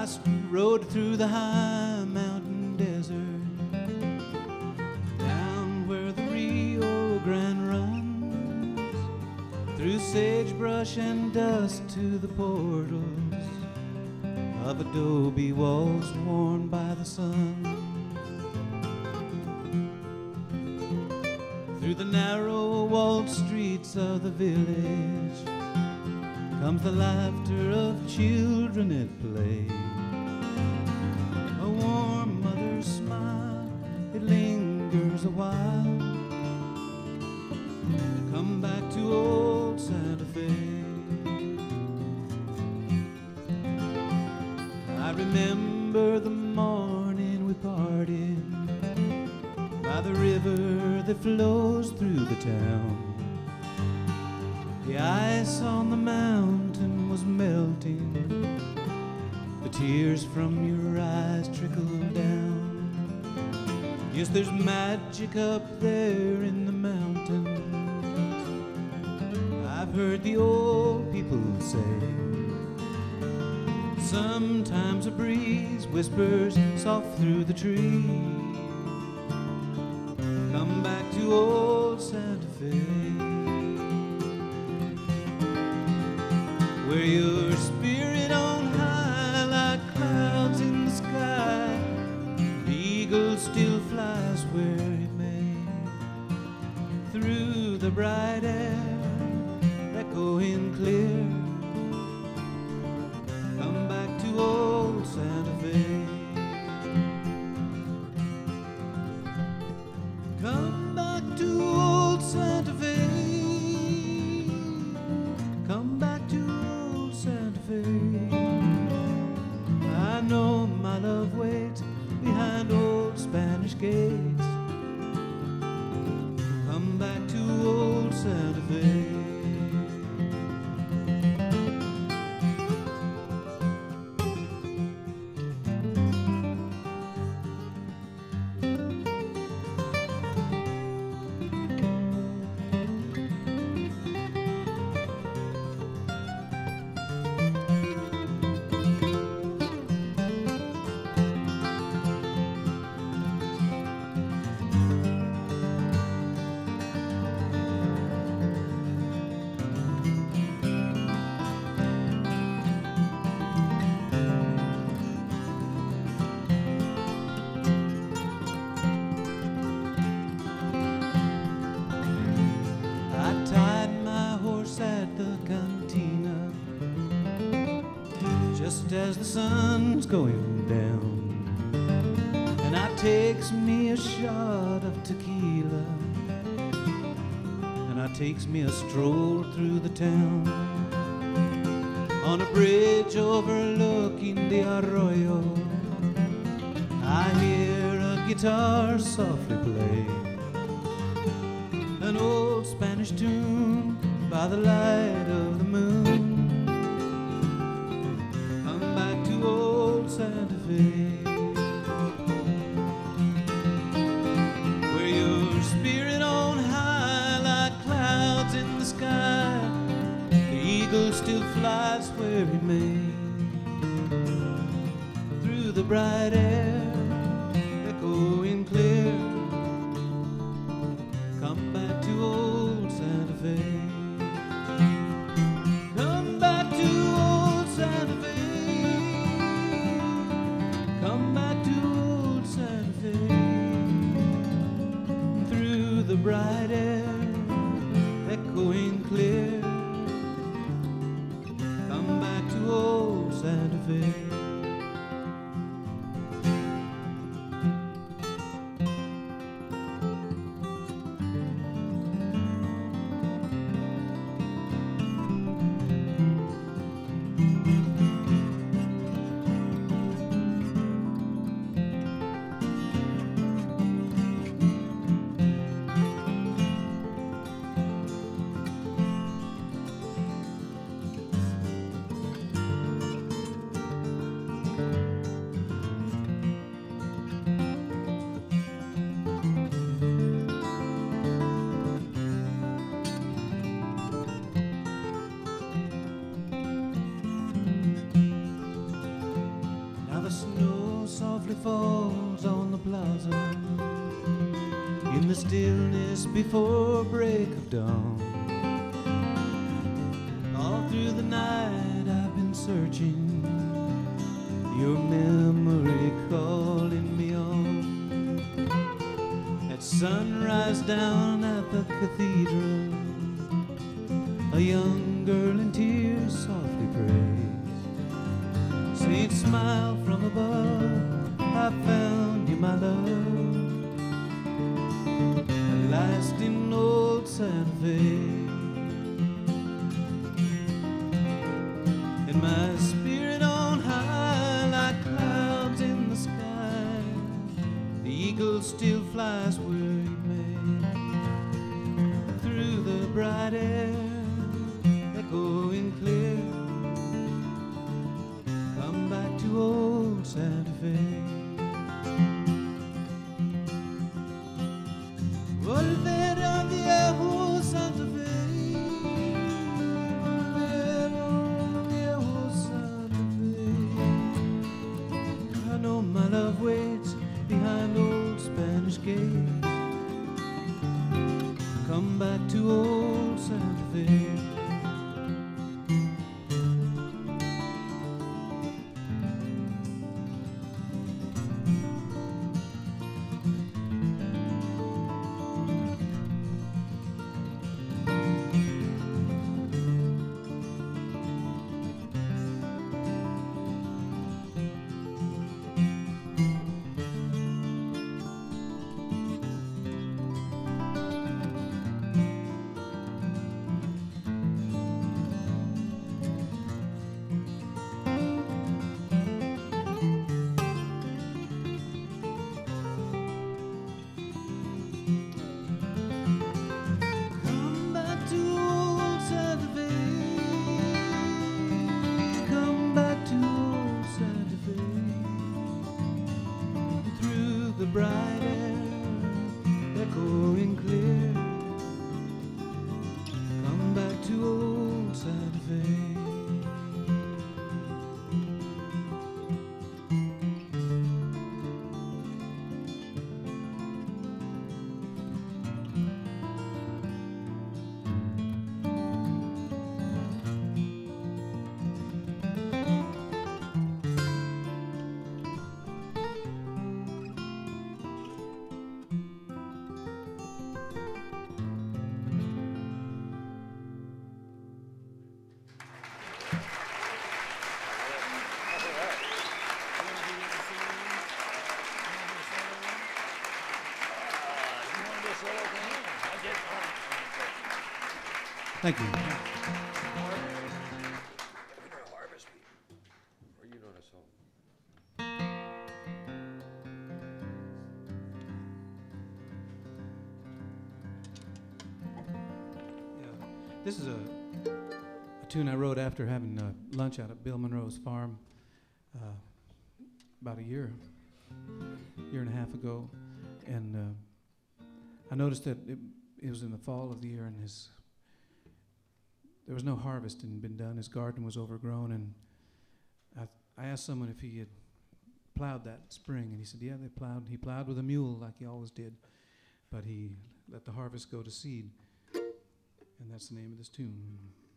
rode through the high mountain desert, down where the Rio Grande runs, through sagebrush and dust to the portals of adobe walls worn by the sun. Through the narrow walled streets of the village comes the laughter of children at play. A warm mother's smile, it lingers a while. Come back to old Santa Fe. I remember the morning we parted by the river that flows through the town. The ice on the mountain was melting. The tears from your eyes trickled down. Yes, there's magic up there in the mountains. I've heard the old people say. Sometimes a breeze whispers soft through the trees. Come back to old Santa Fe, where your spirit on high like clouds in the sky. The eagle still flies where it may, through the bright air, echoing clear. Come back to old Santa Fe. Come back to old Santa Fe. Come back to old Santa Fe. I know my love waits behind old Spanish gates. Come back to old Santa Fe. Just as the sun's going down, and I takes me a shot of tequila, and I takes me a stroll through the town. On a bridge overlooking the arroyo, I hear a guitar softly play an old Spanish tune by the light of the moon. Santa Fe, where your spirit on high like clouds in the sky. The eagle still flies where he may, through the bright air, echoing clear. Come back to old Santa Fe. Come back to old Santa Fe. Come back to old Santa Fe, through the bright air, echoing clear. Come back to old Santa Fe. in the stillness before break of dawn. All through the night I've been searching, your memory calling me on. At sunrise down at the cathedral, a young girl in tears softly prays. Saints smile from above, I found you, my love, at last in old Santa Fe. And my spirit on high like clouds in the sky, the eagle still flies where he may. Through the bright air, echoing clear, come back to old Santa Fe. Volver a viejo Santa Fe, volver a viejo Santa Fe. I know my love waits behind old Spanish gates. Come back to old Santa Fe. The bright air, echoing clear, come back to old Santa Fe. Thank you. This is a tune I wrote after having lunch out at Bill Monroe's farm about a year and a half ago, and I noticed that it was in the fall of the year, and there was no harvest and been done. His garden was overgrown, and I asked someone if he had plowed that spring, and he said, yeah, they plowed. He plowed with a mule like he always did, but he let the harvest go to seed, and that's the name of this tune.